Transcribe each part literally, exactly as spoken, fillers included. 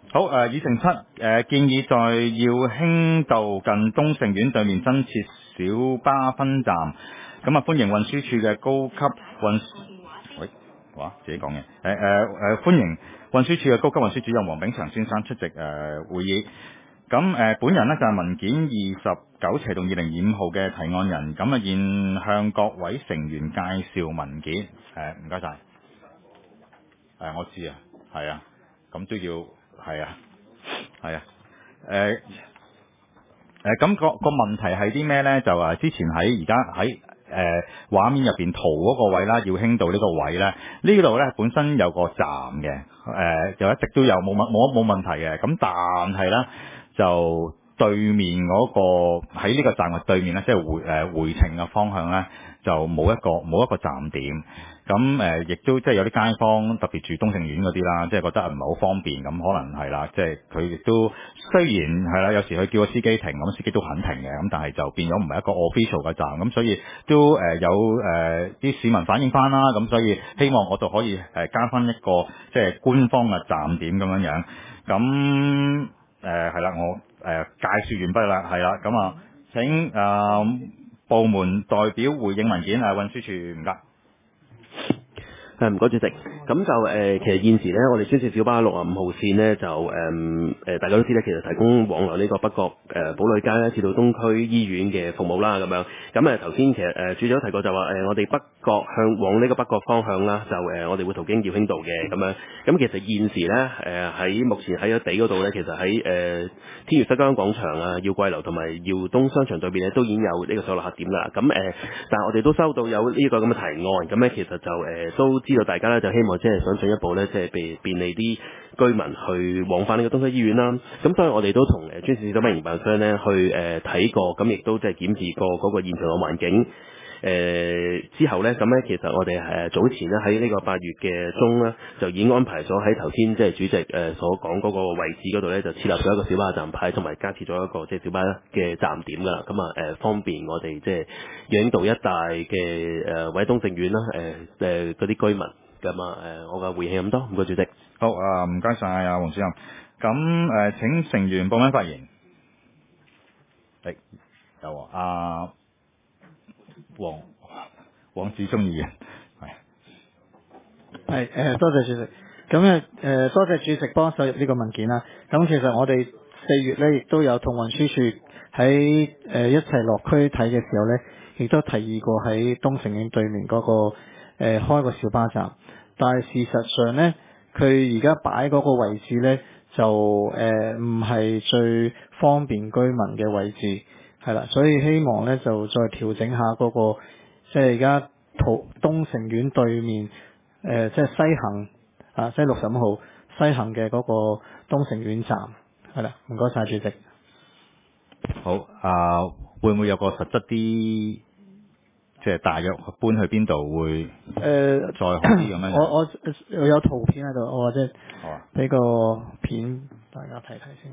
好，誒議程七誒建議在耀興道近東盛苑對面增設小巴分站，咁啊歡迎運輸署嘅高級運喂，哇自己講嘅，誒誒誒歡迎運輸署嘅高級運輸主任黃炳祥先生出席誒、呃、會議。咁誒、呃、本人呢就係、是、文件二十九斜洞二零二五號嘅提案人，咁啊現向各位成員介紹文件，誒唔該晒，誒、呃、我知啊，係啊，咁都要係啊。係啊，誒誒咁個個問題係啲咩咧？就話之前喺而家喺誒畫面入邊圖嗰個位啦，耀興道呢個位咧，呢度咧本身有個站嘅，誒、呃、就一直都有冇問冇冇問題嘅。咁但係咧就對面嗰、個喺呢個站嘅對面咧，即係回誒、呃、回程嘅方向咧，就冇一個冇一個站點。咁誒，亦、呃、都即係有啲街坊特別住東盛苑嗰啲啦，即係覺得唔係好方便，咁可能係啦，即係佢亦都雖然係啦，有時佢叫個司機停，咁司機都肯停嘅，咁但係就變咗唔係一個 official 嘅站，咁所以都誒、呃、有誒啲、呃、市民反映翻啦，咁所以希望我度可以誒加翻一個即係官方嘅站點咁樣樣，咁誒係啦，我誒、呃、介紹完畢啦，係啦，咁啊請誒、呃、部門代表回應文件啊，運輸署唔該。 誒唔該主席，咁就誒、呃、其實現時咧，我哋專線小巴六啊五號線呢，就誒誒、呃、大家都知咧，其實提供往來呢個北角誒寶麗街咧至到東區醫院嘅服務啦，咁樣。咁誒頭先其實誒、呃、主席都提過就話誒、呃、我哋北角向往呢個北角方向啦，就誒、呃、我哋會途經耀興道嘅咁樣。咁其實現時咧誒喺目前喺個地嗰度咧，其實喺誒、呃、天悅西郊廣場啊、耀貴樓同埋耀東商場對面咧，都已經有呢個上落客點㗎啦。咁誒、呃，但係我哋都收到有呢個咁嘅提案，咁咧其實就誒、呃、都知道大家咧就希望即係想進一步咧，即係便便利啲居民去往返呢個東區醫院啦。咁所以我哋都同誒專線小巴營辦商咧去誒睇、呃、過，咁亦都即係檢視過嗰個現場嘅環境。誒、呃、之後咧，咁咧其實我哋誒早前咧喺呢個八月嘅中咧，就已經安排咗喺頭先即係主席誒所講嗰個位置嗰度咧，就設立咗一個小巴站牌，同埋加設咗一個即係小巴嘅站點㗎啦。咁啊誒方便我哋即係耀興道一帶嘅誒或者東盛苑啦誒誒嗰啲居民。咁啊誒我嘅回應咁多，唔該主席。 好啊，唔該晒啊，黃主任。咁誒、呃，請成員報名發言。誒，有啊，阿黃黃子忠議員係。 係誒，多謝主席。咁誒誒，多謝主席幫手入呢個文件啦。咁其實我哋四月咧，亦都有同運輸署喺誒一齊落區睇嘅時候咧，亦都提議過喺東盛苑對面嗰、那個誒、呃、開個小巴站。但係事實上咧，佢而家擺嗰個位置咧，就誒唔係最方便居民嘅位置，係啦。所以希望咧就再調整下嗰、那個，即係而家途東盛苑對面。誒、呃，即係西行啊，即係六十五號西行嘅嗰個東盛苑站，係啦，唔該晒主席。 好啊，會唔會有個實質啲，即係大約搬去邊度會誒、呃、再好啲咁樣？ 我我我有圖片喺度，我或者俾個片大家睇睇先。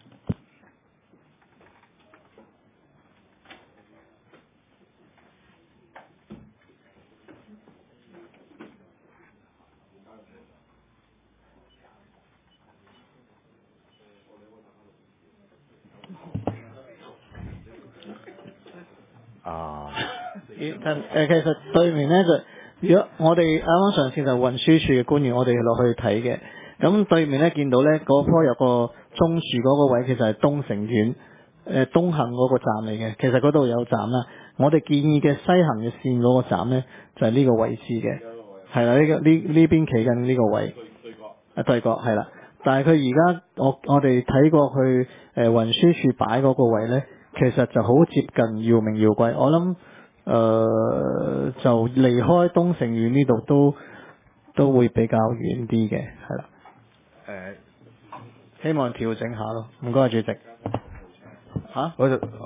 啊， 誒、呃，其實對面咧就，如果我哋啱啱上次就運輸署嘅官員，我哋落去睇嘅，咁對面咧見到咧嗰棵有個棕樹嗰個位，其實係東盛苑誒、呃、東行嗰個站嚟嘅，其實嗰度有站啦。我哋建議嘅西行嘅線嗰個站咧，就係、是、呢個位置嘅，係啦，呢、這個呢呢邊企緊呢個位，啊對角係啦。但係佢而家我我哋睇過去誒、呃、運輸署擺嗰個位咧。其實就好接近耀明耀貴，我諗誒、呃、就離開東盛苑呢度都都會比較遠啲嘅，係啦。誒、呃，希望調整下咯，唔該主席。嚇、啊？嗰度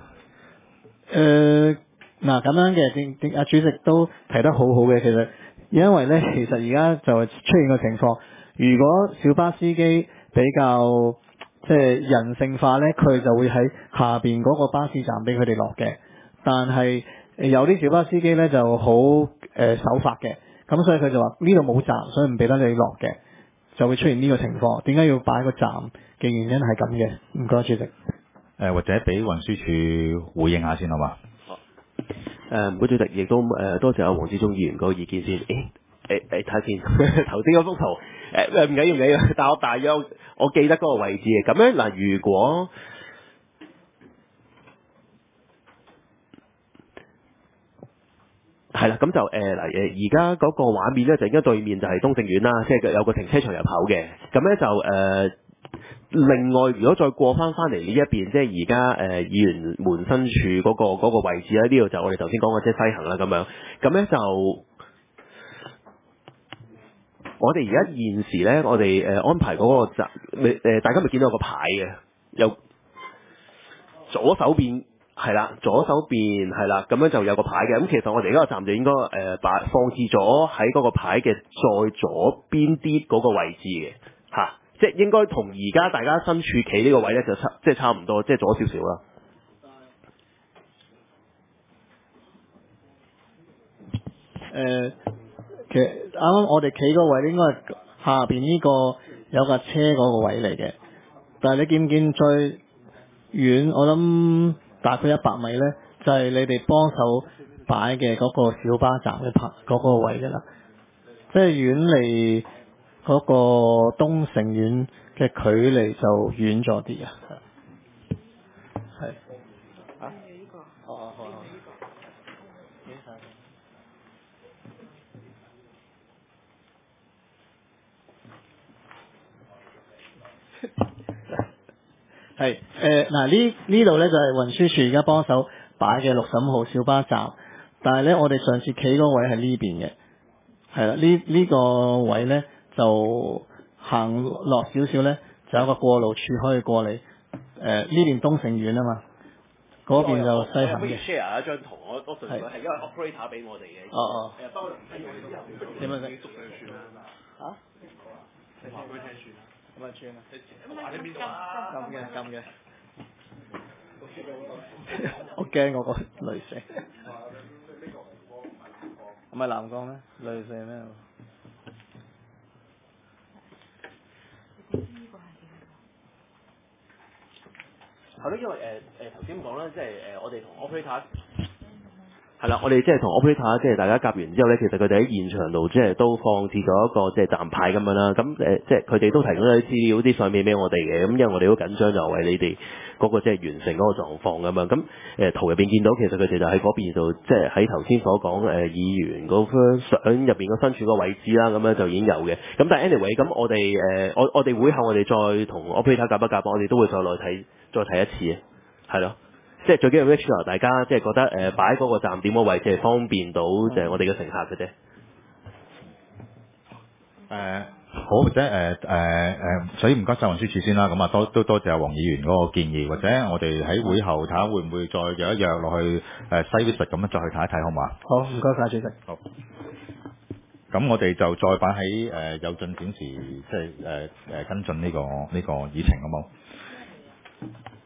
誒嗱咁樣嘅，點點阿主席都提得好好嘅，其實因為咧，其實而家就出現個情況，如果小巴司機比較即係人性化咧，佢就會喺下邊嗰個巴士站俾佢哋落嘅。但係有啲小巴司機咧就好誒守法嘅，咁所以佢就話呢度冇站，所以唔俾得你落嘅。 就會出現呢個情況。點解要擺個站嘅原因係咁嘅？唔該，主席。 誒或者俾運輸署回應下先好嘛？ 誒唔該，主席，亦都誒、呃、多謝阿黃志忠議員嗰個意見先。誒誒誒睇下先，頭先嗰幅圖誒誒唔緊要唔緊要，但我大約我記得嗰個位置嘅。咁樣嗱，如果係啦，咁就誒嗱誒，而家嗰個畫面咧就應該對面就係東正苑啦，即係有個停車場入口嘅。咁咧就誒、呃，另外如果再過翻翻嚟呢一邊，即係而家誒議員門身處嗰、個嗰、個位置咧，呢度就我哋頭先講嘅即係西行啦咁樣。咁咧就我哋而家現時咧，我哋誒安排嗰個站，誒大家咪見到有個牌嘅，有左手邊。係啦，左手邊係啦，咁樣就有個牌嘅。咁其實我哋而家個站就應該誒擺放置咗喺嗰個牌嘅再左邊啲嗰個位置嘅嚇、啊，即係應該同而家大家身處企呢個位咧就差即係差唔多，即係左少少啦。 誒、呃，其實啱啱我哋企嗰個位應該係下邊呢個有架車嗰個位嚟嘅，但係你見唔見最遠？我諗大概一百米咧，就係、是、你哋幫手擺嘅嗰個小巴站嘅拍嗰個位㗎啦，即係遠離嗰個東城苑嘅距離就遠咗啲啊。係。啊？哦哦好好。係誒嗱呢呢度咧就係運輸署而家幫手擺嘅六十五號小巴站，但係咧我哋上次企嗰個位係呢邊嘅，係啦呢呢個位咧就行落少少咧就有個過路處可以過嚟，誒呢邊東城苑啊嘛，嗰邊就西行嘅。 share 一張圖，我我純粹係因為 operator 俾我哋嘅。 哦哦。 誒不過點樣先？ 捉上船啦。 啊？ 你話俾佢聽船啦。 咁啊轉啊！ 話喺邊度啊？ 撳嘅撳嘅。我驚我個雷射。唔係藍光咩？雷射咩？ 係咯，因為誒誒頭先講啦，即係誒我哋同 operator 係啦，我哋即係同 operator 即係大家夾完之後咧，其實佢哋喺現場度即係都放置咗一個即係站牌咁樣啦。咁誒即係佢哋都提供咗啲資料、啲相片俾我哋嘅。咁因為我哋好緊張就為你哋嗰個即係完成嗰個狀況咁樣。咁誒圖入邊見到其實佢哋就喺嗰邊度，即係喺頭先所講誒議員嗰張相入邊個身處個位置啦，咁樣就已經有嘅。咁但係 anyway，咁我哋誒我我哋會後我哋再同 operator 夾一夾，我哋都會再來睇再睇一次嘅，係咯。即係最緊要 make sure 大家即係覺得誒擺嗰個站點個位置係方便到就係我哋嘅乘客嘅啫。 誒好，或者誒誒誒，所以唔該晒運輸署先啦。咁啊，多都多謝阿黃議員嗰個建議，或者我哋喺會後睇下會唔會再約一約落去誒西 visit 咁樣再去睇一睇，好嘛？ 好，唔該晒主席。 好。咁我哋就再擺喺誒有進展時，即係誒誒跟進呢個呢個議程，好冇？